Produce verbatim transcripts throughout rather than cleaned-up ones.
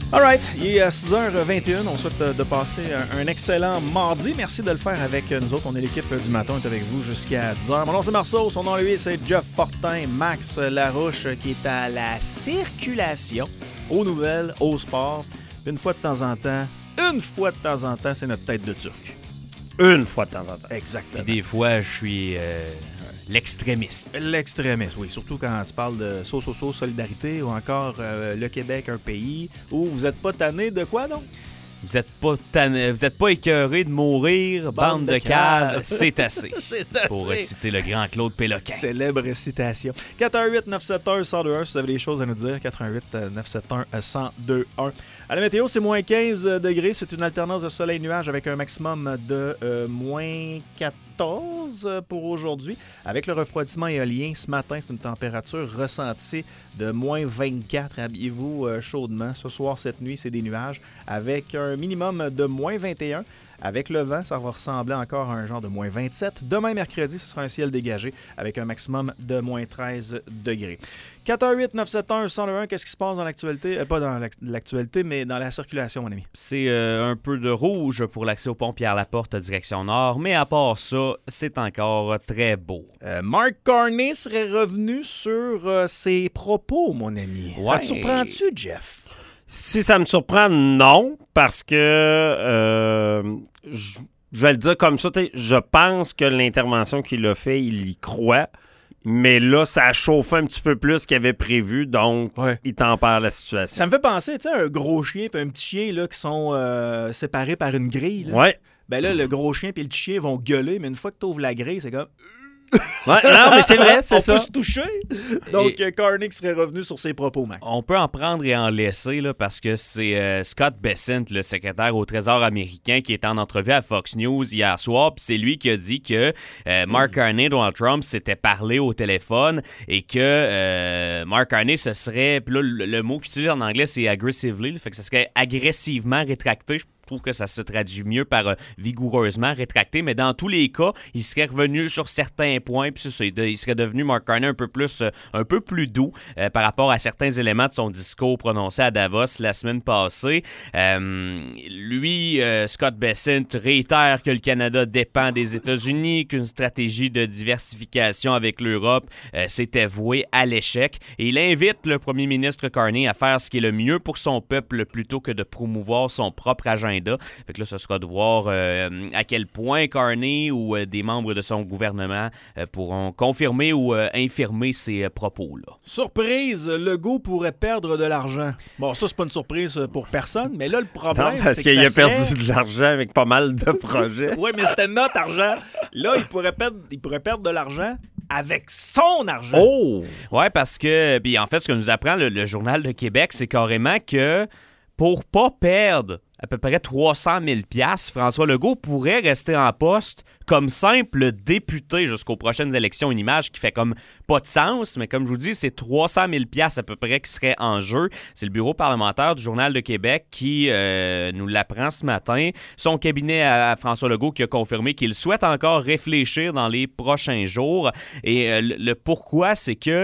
All right, il est six heures vingt et une. On souhaite de passer un excellent mardi. Merci de le faire avec nous autres. On est l'équipe du matin. On est avec vous jusqu'à dix heures. Mon nom, c'est Marceau. Son nom, lui, c'est Jeff Fortin. Max Larouche, qui est à la circulation, aux nouvelles, au sport. Une fois de temps en temps, une fois de temps en temps, c'est notre tête de Turc. Une fois de temps en temps. Exactement. Et des fois, je suis euh, l'extrémiste. L'extrémiste, oui. Surtout quand tu parles de so, so, so, solidarité ou encore euh, le Québec, un pays où vous n'êtes pas tanné de quoi, donc? Vous n'êtes pas, tann... vous êtes pas écœuré de mourir, bande, bande de, de caves, cave. C'est assez. C'est assez. Pour citer le grand Claude Péloquin. Célèbre citation. quatre un huit neuf sept un un zéro deux un si vous avez des choses à nous dire. quatre un huit neuf sept un un zéro deux un. À la météo, c'est moins quinze degrés. C'est une alternance de soleil-nuage avec un maximum de euh, moins quatorze pour aujourd'hui. Avec le refroidissement éolien, ce matin, c'est une température ressentie de moins vingt-quatre. Habillez-vous euh, chaudement. Ce soir, cette nuit, c'est des nuages avec un minimum de moins vingt et un. Avec le vent, ça va ressembler encore à un genre de moins vingt-sept. Demain, mercredi, ce sera un ciel dégagé avec un maximum de moins treize degrés. quatre un huit neuf sept un un zéro deux un, qu'est-ce qui se passe dans l'actualité? Euh, pas dans l'actualité, mais dans la circulation, mon ami. C'est euh, un peu de rouge pour l'accès au pont Pierre-Laporte direction nord, mais à part ça, c'est encore très beau. Euh, Mark Carney serait revenu sur euh, ses propos, mon ami. Ouais. Ça te surprend-tu, Jeff? Si ça me surprend, non, parce que euh, je, je vais le dire comme ça, je pense que l'intervention qu'il a fait, il y croit, mais là, ça a chauffé un petit peu plus qu'il avait prévu, donc ouais. Il tempère la situation. Ça me fait penser, tu sais, un gros chien et un petit chien là, qui sont euh, séparés par une grille. Là. Ouais. Ben là, le gros chien et le petit chien vont gueuler, mais une fois que tu ouvres la grille, c'est comme... Ouais, non, mais c'est vrai, c'est on ça. On peut se toucher. Donc, et... Carney serait revenu sur ses propos, Mac. On peut en prendre et en laisser, là, parce que c'est euh, Scott Bessent, le secrétaire au Trésor américain, qui était en entrevue à Fox News hier soir, puis c'est lui qui a dit que euh, Mark Carney, Donald Trump, s'était parlé au téléphone et que euh, Mark Carney, ce serait... Puis là, le, le mot qu'il utilise en anglais, c'est « aggressively », fait que ça serait agressivement rétracté. Je trouve que ça se traduit mieux par euh, vigoureusement rétracté, mais dans tous les cas, il serait revenu sur certains points, puis c'est, il serait devenu Mark Carney un peu plus, euh, un peu plus doux euh, par rapport à certains éléments de son discours prononcé à Davos la semaine passée. Euh, lui, euh, Scott Bessent, réitère que le Canada dépend des États-Unis, qu'une stratégie de diversification avec l'Europe euh, s'était vouée à l'échec, et il invite le premier ministre Carney à faire ce qui est le mieux pour son peuple plutôt que de promouvoir son propre agenda. Fait que là, ce sera de voir euh, à quel point Carney ou euh, des membres de son gouvernement euh, pourront confirmer ou euh, infirmer ces euh, propos-là. Surprise, Legault pourrait perdre de l'argent. Bon, ça, c'est pas une surprise pour personne, mais là, le problème, non, parce c'est qu'il que a serait... perdu de l'argent avec pas mal de projets. Oui, mais c'était notre argent. Là, il pourrait perdre, il pourrait perdre de l'argent avec son argent. Oh! Ouais, parce que, puis en fait, ce que nous apprend le, le Journal de Québec, c'est carrément que pour pas perdre à peu près trois cent mille dollars, François Legault pourrait rester en poste comme simple député jusqu'aux prochaines élections. Une image qui fait comme pas de sens, mais comme je vous dis, c'est trois cent mille dollars à peu près qui serait en jeu. C'est le bureau parlementaire du Journal de Québec qui euh, nous l'apprend ce matin. Son cabinet à, à François Legault qui a confirmé qu'il souhaite encore réfléchir dans les prochains jours. Et euh, le, le pourquoi, c'est que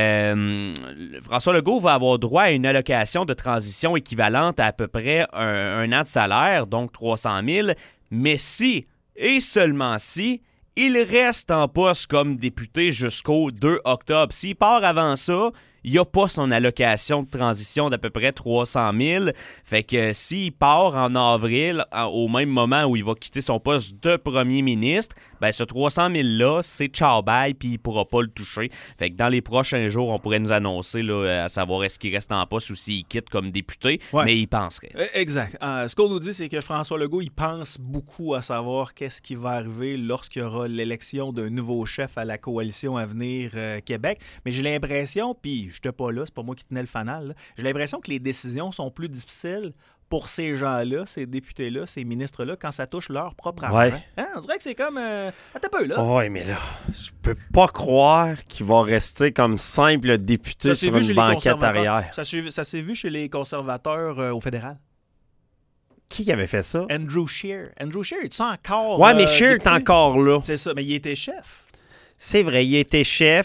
euh, François Legault va avoir droit à une allocation de transition équivalente à à peu près un, un an de salaire, donc trois cent mille, mais si, et seulement si, il reste en poste comme député jusqu'au deux octobre. S'il part avant ça, il n'y a pas son allocation de transition d'à peu près trois cent mille. Fait que s'il part en avril, en, au même moment où il va quitter son poste de premier ministre, ben ce trois cent mille-là, c'est ciao bye, puis il ne pourra pas le toucher. Fait que dans les prochains jours, on pourrait nous annoncer là, à savoir est-ce qu'il reste en poste ou s'il quitte comme député, ouais. Mais il penserait. Exact. Euh, ce qu'on nous dit, c'est que François Legault, il pense beaucoup à savoir qu'est-ce qui va arriver lorsqu'il y aura l'élection d'un nouveau chef à la coalition Avenir euh, Québec. Mais j'ai l'impression, puis je n'étais pas là, c'est pas moi qui tenais le fanal, là. J'ai l'impression que les décisions sont plus difficiles pour ces gens-là, ces députés-là, ces ministres-là, quand ça touche leur propre argent. Ouais. Hein? On dirait que c'est comme... Euh... Attends un peu, là. Oui, mais là, je peux pas croire qu'il va rester comme simple député sur une banquette arrière. Ça, ça s'est vu chez les conservateurs euh, au fédéral. Qui avait fait ça? Andrew Scheer. Andrew Scheer, est-tu encore... Ouais, mais euh, Scheer est encore là. C'est ça, mais il était chef. C'est vrai, il était chef.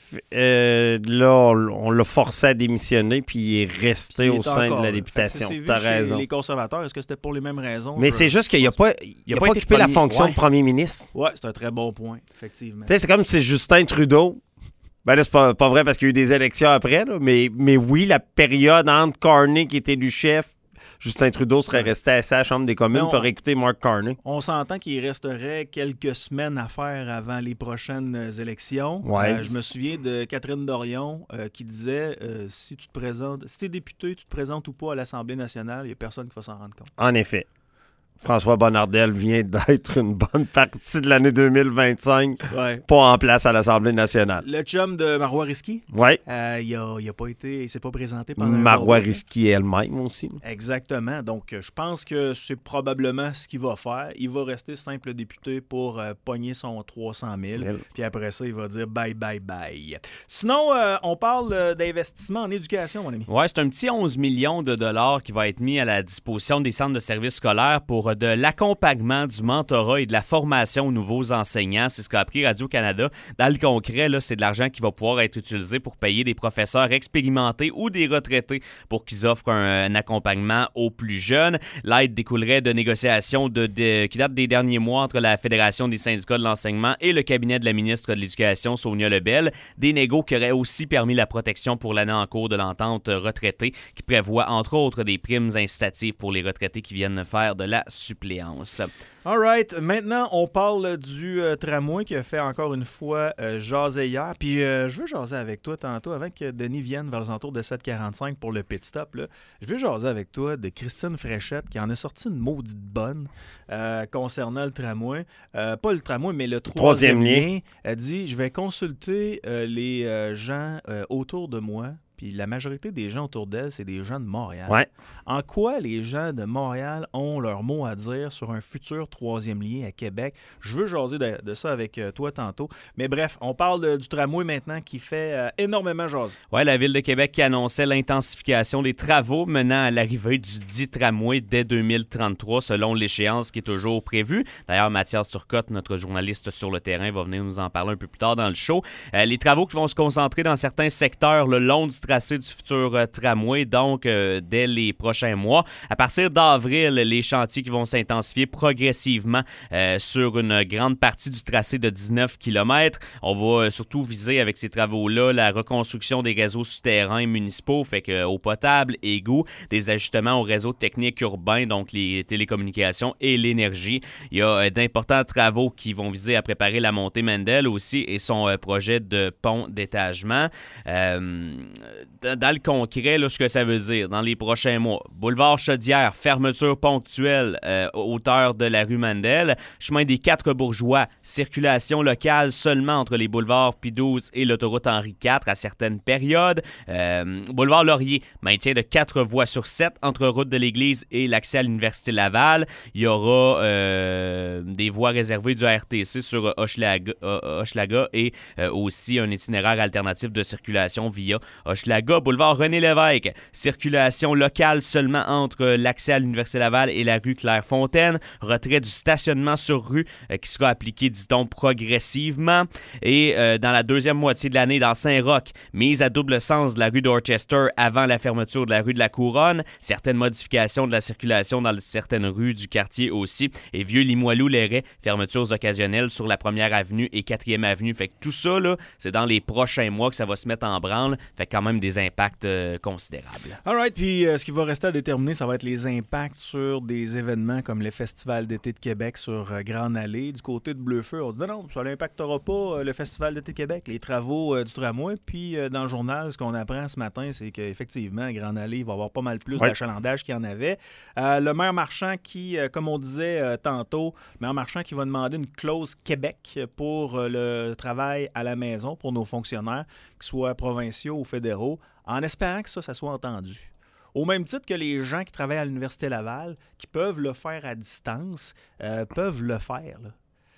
euh, là, on, on l'a forcé à démissionner, puis il est resté Il au est sein encore de la là. députation. Fait que c'est- c'est T'as vu chez raison. Les conservateurs, est-ce que c'était pour les mêmes raisons? Mais Je- c'est juste qu'il n'a pas, il a a pas pas été occupé la premier- fonction ouais. de premier ministre. Ouais, c'est un très bon point, effectivement. Tu sais, c'est comme si Justin Trudeau. Ben là, c'est pas, pas vrai parce qu'il y a eu des élections après, là, mais, mais oui, la période entre Carney qui est élu chef, Justin Trudeau serait resté à sa Chambre des communes Mais on- pour écouter Mark Carney. On s'entend qu'il resterait quelques semaines à faire avant les prochaines élections. Ouais. Euh, je me souviens de Catherine Dorion euh, qui disait euh, si tu te présentes, si tu es député, tu te présentes ou pas à l'Assemblée nationale, il n'y a personne qui va s'en rendre compte. En effet. François Bonnardel vient d'être une bonne partie de l'année deux mille vingt-cinq Ouais. pas en place à l'Assemblée nationale. Le chum de Marois Risky, Oui. euh, il a, il a pas été, il s'est pas présenté pendant un Marois bon bout. Risky elle-même aussi. Exactement. Donc, euh, je pense que c'est probablement ce qu'il va faire. Il va rester simple député pour euh, pogner son trois cent mille. Mille. Puis après ça, il va dire bye, bye, bye. Sinon, euh, on parle euh, d'investissement en éducation, mon ami. Ouais, c'est un petit onze millions de dollars qui va être mis à la disposition des centres de services scolaires pour euh, de l'accompagnement, du mentorat et de la formation aux nouveaux enseignants. C'est ce qu'a appris Radio-Canada. Dans le concret, là, c'est de l'argent qui va pouvoir être utilisé pour payer des professeurs expérimentés ou des retraités pour qu'ils offrent un, un accompagnement aux plus jeunes. L'aide découlerait de négociations de, de, qui datent des derniers mois entre la Fédération des syndicats de l'enseignement et le cabinet de la ministre de l'Éducation, Sonia Lebel. Des négos qui auraient aussi permis la protection pour l'année en cours de l'entente retraitée qui prévoit entre autres des primes incitatives pour les retraités qui viennent faire de la suppléance. All right. Maintenant, on parle du euh, tramway qui a fait encore une fois euh, jaser hier. Puis euh, je veux jaser avec toi tantôt, avant que Denis vienne vers les alentours de sept heures quarante-cinq pour le pit stop. Là. Je veux jaser avec toi de Christine Fréchette qui en a sorti une maudite bonne euh, concernant le tramway. Euh, pas le tramway, mais le troisième, Troisième lien. Elle dit, je vais consulter euh, les euh, gens euh, autour de moi. Puis la majorité des gens autour d'elle, c'est des gens de Montréal. Ouais. En quoi les gens de Montréal ont leur mot à dire sur un futur troisième lien à Québec? Je veux jaser de, de ça avec euh, toi tantôt. Mais bref, on parle de, du tramway maintenant qui fait euh, énormément jaser. Ouais, la Ville de Québec qui annonçait l'intensification des travaux menant à l'arrivée du dit tramway dès deux mille trente-trois, selon l'échéance qui est toujours prévue. D'ailleurs, Mathias Turcotte, notre journaliste sur le terrain, va venir nous en parler un peu plus tard dans le show. Euh, les travaux qui vont se concentrer dans certains secteurs le long du tracé du futur euh, tramway, donc euh, dès les prochains mois. À partir d'avril, les chantiers qui vont s'intensifier progressivement euh, sur une grande partie du tracé de dix-neuf kilomètres. On va euh, surtout viser avec ces travaux-là la reconstruction des réseaux souterrains municipaux, fait que eau potable, égouts, des ajustements aux réseaux techniques urbains, donc les télécommunications et l'énergie. Il y a euh, d'importants travaux qui vont viser à préparer la montée Mendel aussi et son euh, projet de pont d'étagement. Euh, dans le concret, là, ce que ça veut dire, dans les prochains mois, boulevard Chaudière, fermeture ponctuelle, euh, hauteur de la rue Mandel, chemin des Quatre Bourgeois, circulation locale seulement entre les boulevards Pie douze et l'autoroute Henri quatre à certaines périodes, euh, boulevard Laurier, maintien de quatre voies sur sept entre route de l'Église et l'accès à l'Université Laval. Il y aura euh, des voies réservées du R T C sur Hochelaga, euh, Hochelaga et euh, aussi un itinéraire alternatif de circulation via Hochelaga, boulevard René-Lévesque, circulation locale seulement entre l'accès à l'Université Laval et la rue Clairefontaine, retrait du stationnement sur rue euh, qui sera appliqué, dit-on, progressivement. Et euh, dans la deuxième moitié de l'année, dans Saint-Roch, mise à double sens de la rue Dorchester avant la fermeture de la rue de la Couronne, certaines modifications de la circulation dans certaines rues du quartier aussi, et Vieux-Limoilou-Léret, fermetures occasionnelles sur la première avenue et quatrième avenue. Fait que tout ça, là, c'est dans les prochains mois que ça va se mettre en branle, fait quand même des impacts euh, considérables. All right, puis euh, ce qui va rester à déterminer, ça va être les impacts sur des événements comme le Festival d'été de Québec sur euh, Grande Allée. Du côté de Bleu-Feu, on se dit non, non, ça n'impactera pas euh, le Festival d'été de Québec, les travaux euh, du tramway. Puis euh, dans le journal, ce qu'on apprend ce matin, c'est qu'effectivement, Grande Allée va avoir pas mal plus ouais. d'achalandage qu'il y en avait. Euh, le maire Marchand qui, euh, comme on disait euh, tantôt, le maire Marchand qui va demander une clause Québec pour euh, le travail à la maison pour nos fonctionnaires, qu'ils soient provinciaux ou fédéraux, en espérant que ça, ça soit entendu. Au même titre que les gens qui travaillent à l'Université Laval, qui peuvent le faire à distance, euh, peuvent le faire. Là.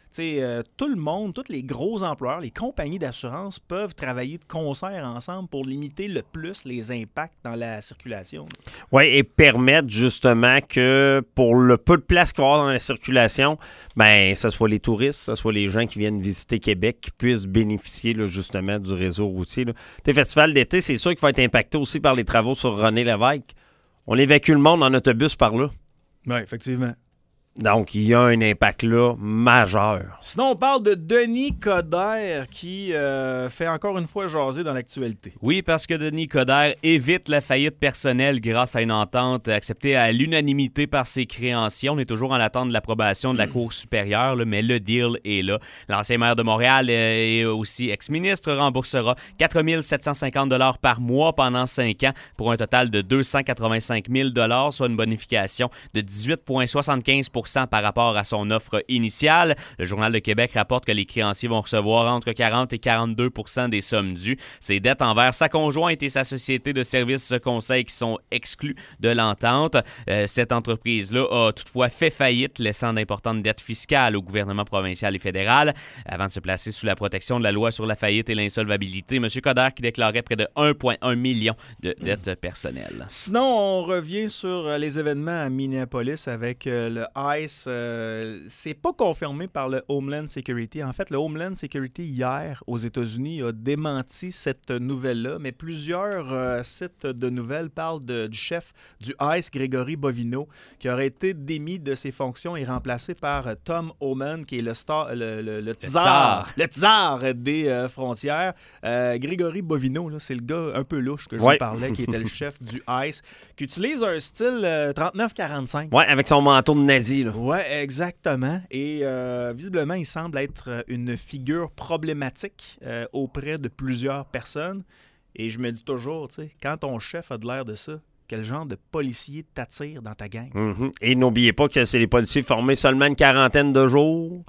euh, tout le monde, tous les gros employeurs, les compagnies d'assurance peuvent travailler de concert ensemble pour limiter le plus les impacts dans la circulation. Oui, et permettre justement que pour le peu de place qu'il va y avoir dans la circulation, ben, ce soit les touristes, ce soit les gens qui viennent visiter Québec qui puissent bénéficier là, justement du réseau routier. Le festival d'été, c'est sûr qu'il va être impacté aussi par les travaux sur René Lévesque. On évacue le monde en autobus par là. Oui, effectivement. Donc, il y a un impact là majeur. Sinon, on parle de Denis Coderre qui euh, fait encore une fois jaser dans l'actualité. Oui, parce que Denis Coderre évite la faillite personnelle grâce à une entente acceptée à l'unanimité par ses créanciers. On est toujours en attente de l'approbation de la Cour supérieure, là, mais le deal est là. L'ancien maire de Montréal et aussi ex-ministre remboursera quatre mille sept cent cinquante dollars par mois pendant cinq ans pour un total de deux cent quatre-vingt-cinq mille dollars, soit une bonification de dix-huit virgule soixante-quinze pour cent par rapport à son offre initiale. Le Journal de Québec rapporte que les créanciers vont recevoir entre quarante et quarante-deux pour cent des sommes dues. Ses dettes envers sa conjointe et sa société de services conseil qui sont exclus de l'entente. Euh, cette entreprise-là a toutefois fait faillite, laissant d'importantes dettes fiscales au gouvernement provincial et fédéral. Avant de se placer sous la protection de la loi sur la faillite et l'insolvabilité, M. Coderre qui déclarait près de un virgule un million de dettes personnelles. Sinon, on revient sur les événements à Minneapolis avec euh, le ICE. Euh, c'est pas confirmé par le Homeland Security. En fait, le Homeland Security, hier, aux États-Unis, a démenti cette nouvelle-là, mais plusieurs euh, sites de nouvelles parlent de, du chef du ICE, Grégory Bovino, qui aurait été démis de ses fonctions et remplacé par euh, Tom Homan, qui est le, star, le, le, le, tsar, le tsar des euh, frontières. Euh, Grégory Bovino, là, c'est le gars un peu louche que je ouais. vous parlais, qui était le chef du ICE, qui utilise un style euh, trente-neuf quarante-cinq. Oui, avec son manteau de nazi. Là. Oui, exactement. Et euh, visiblement, il semble être une figure problématique euh, auprès de plusieurs personnes. Et je me dis toujours, tu sais, quand ton chef a de l'air de ça, quel genre de policier t'attire dans ta gang? Mm-hmm. Et n'oubliez pas que c'est les policiers formés seulement une quarantaine de jours,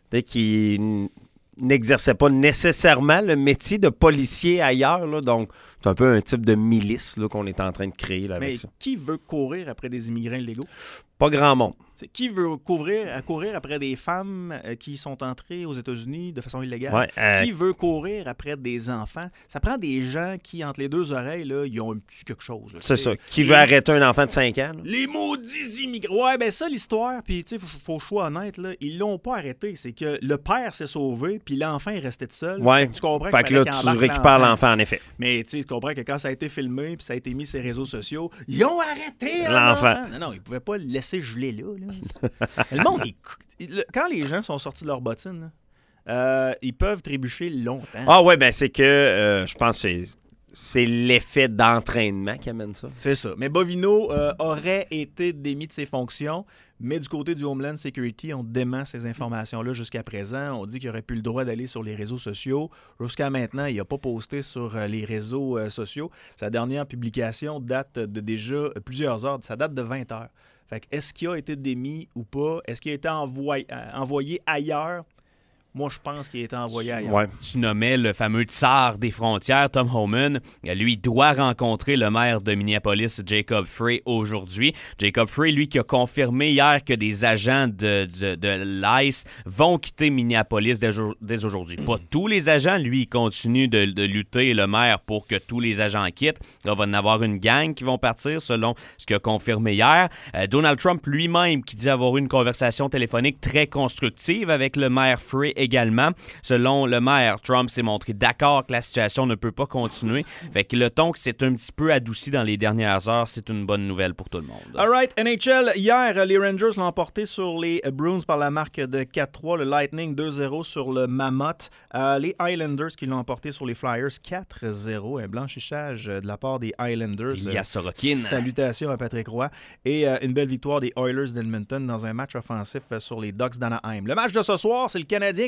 qui n- n'exerçaient pas nécessairement le métier de policier ailleurs. Là, donc, c'est un peu un type de milice là, qu'on est en train de créer là, avec Mais ça. Qui veut courir après des immigrants illégaux? Pas grand monde. C'est qui veut courir, à courir après des femmes euh, qui sont entrées aux États-Unis de façon illégale? Ouais, euh... Qui veut courir après des enfants? Ça prend des gens qui, entre les deux oreilles, là, ils ont un petit quelque chose. Là, c'est t'sais. ça. Qui Et... veut arrêter un enfant de cinq ans? Là? Les maudits immigrants! Ouais, ben ça, l'histoire, puis tu sais, faut, faut choix honnête, là, ils l'ont pas arrêté. C'est que le père s'est sauvé, puis l'enfant est resté tout seul. Ouais. Fait que tu comprends fait que là, tu récupères l'enfant. l'enfant, en effet. Mais tu sais, tu comprends que quand ça a été filmé, puis ça a été mis sur les réseaux sociaux, ils ont arrêté l'enfant. Non, non, ils pouvaient pas le laisser geler là. là. Le monde, est... quand les gens sont sortis de leurs bottines, là, euh, ils peuvent trébucher longtemps. Ah ouais, ben c'est que euh, je pense que c'est, c'est l'effet d'entraînement qui amène ça. C'est ça. Mais Bovino euh, aurait été démis de ses fonctions, mais du côté du Homeland Security, on dément ces informations-là jusqu'à présent. On dit qu'il aurait plus le droit d'aller sur les réseaux sociaux. Jusqu'à maintenant, il n'a pas posté sur euh, les réseaux euh, sociaux. Sa dernière publication date de déjà plusieurs heures. Ça date de vingt heures. Fait que est-ce qu'il a été démis ou pas? Est-ce qu'il a été envoyé, euh, envoyé ailleurs? Moi, je pense qu'il a été envoyé ailleurs. Ouais. Tu nommais le fameux tsar des frontières, Tom Homan. Lui doit rencontrer le maire de Minneapolis, Jacob Frey, aujourd'hui. Jacob Frey, lui, qui a confirmé hier que des agents de, de, de l'ICE vont quitter Minneapolis dès, dès aujourd'hui. Pas tous les agents. Lui, il continue de, de lutter, le maire, pour que tous les agents quittent. Là, il va y en avoir une gang qui vont partir, selon ce qu'il a confirmé hier. Euh, Donald Trump lui-même, qui dit avoir eu une conversation téléphonique très constructive avec le maire Frey également. Selon le maire, Trump s'est montré d'accord que la situation ne peut pas continuer. Fait que le ton qui s'est un petit peu adouci dans les dernières heures, c'est une bonne nouvelle pour tout le monde. All right, N H L, hier, les Rangers l'ont emporté sur les Bruins par la marque de quatre trois, le Lightning deux zéro sur le Mammoth, euh, les Islanders qui l'ont emporté sur les Flyers quatre zéro, un blanchissage de la part des Islanders. Il y a Sorokin. Salutations à Patrick Roy. Et euh, une belle victoire des Oilers d'Edmonton dans un match offensif sur les Ducks d'Anaheim. Le match de ce soir, c'est le Canadien contre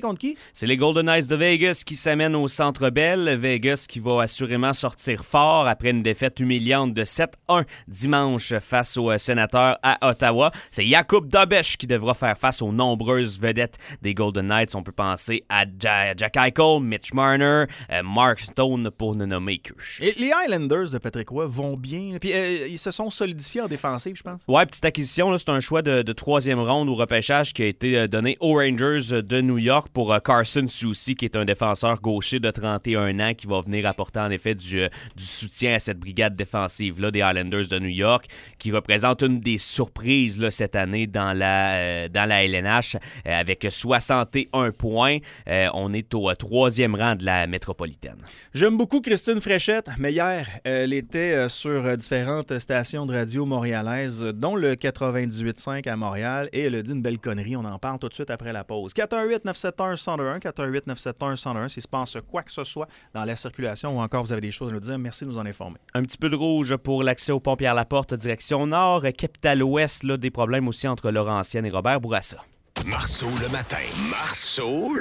contre qui? C'est les Golden Knights de Vegas qui s'amènent au Centre Bell. Vegas qui va assurément sortir fort après une défaite humiliante de sept un dimanche face aux Sénateurs à Ottawa. C'est Jakub Dobeš qui devra faire face aux nombreuses vedettes des Golden Knights. On peut penser à ja- Jack Eichel, Mitch Marner, euh, Mark Stone pour ne nommer que. Et les Highlanders de Patrick Roy vont bien. Puis euh, ils se sont solidifiés en défensive, je pense. Ouais, petite acquisition, là, c'est un choix de, de troisième ronde au repêchage qui a été euh, donné aux Rangers de New York pour euh, Carson Soucy, qui est un défenseur gaucher de trente et un ans qui va venir apporter en effet du, euh, du soutien à cette brigade défensive-là des Highlanders de New York, qui représente une des surprises là, cette année dans la, euh, dans la L N H euh, avec soixante et un points. Euh, on est au euh, troisième rang de la métropolitaine. J'aime beaucoup Christine Fréchette, mais hier, elle était euh, sur euh, différentes stations de radio montréalaises, dont le quatre-vingt-dix-huit cinq à Montréal, et elle a dit une belle connerie. On en parle tout de suite après la pause. quatre un huit neuf sept un un zéro un, quatre un huit neuf sept un un zéro un, s'il se passe quoi que ce soit dans la circulation ou encore vous avez des choses à nous dire, merci de nous en informer. Un petit peu de rouge pour l'accès au pont Pierre-Laporte, direction nord, Capitale-Ouest, là, des problèmes aussi entre Laurentienne et Robert Bourassa. Marceau le matin. Marceau